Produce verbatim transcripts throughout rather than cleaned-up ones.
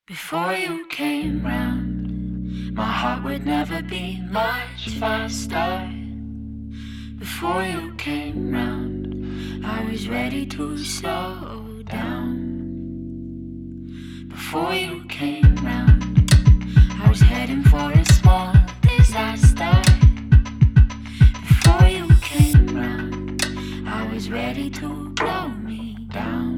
Before you came round, my heart would never be much faster. Before you came round, I was ready to slow down. Before you came round, I was heading for a small disaster. Before you came round, I was ready to blow me down.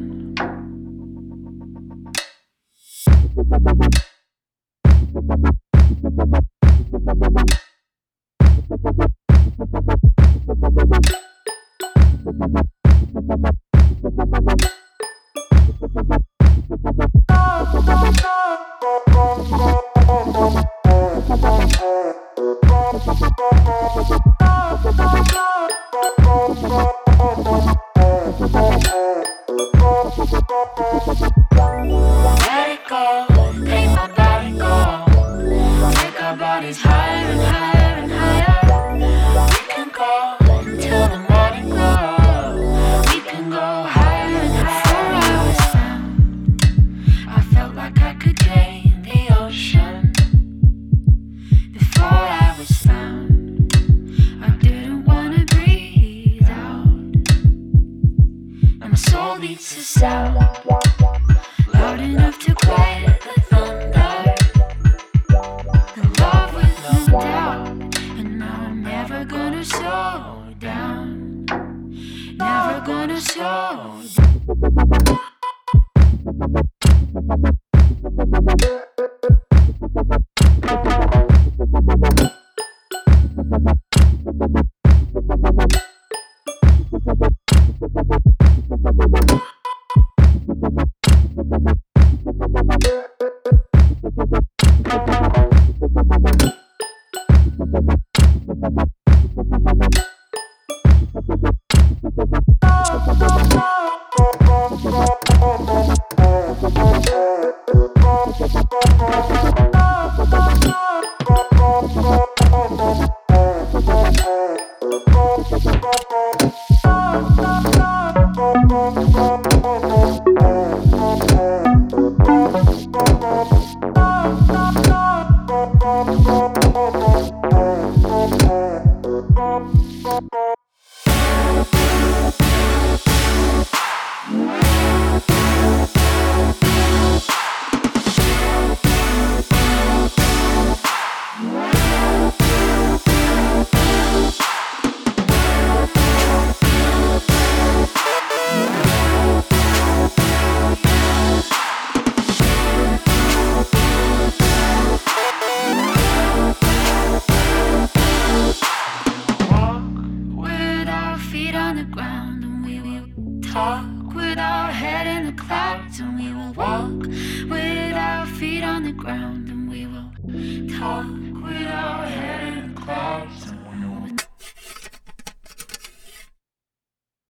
Let it go, make my body go. Take our bodies higher and higher and higher. We can go until the morning glow. We can go higher and higher. Before I was found, I felt like I could drain the ocean. Before I was found, I didn't wanna breathe out. And my soul beats a sound loud enough to quiet the thunder. The love with no doubt, and now I'm never gonna slow down. Never gonna slow down. Talk with our head in the clouds, and we will walk with our feet on the ground, and we will talk.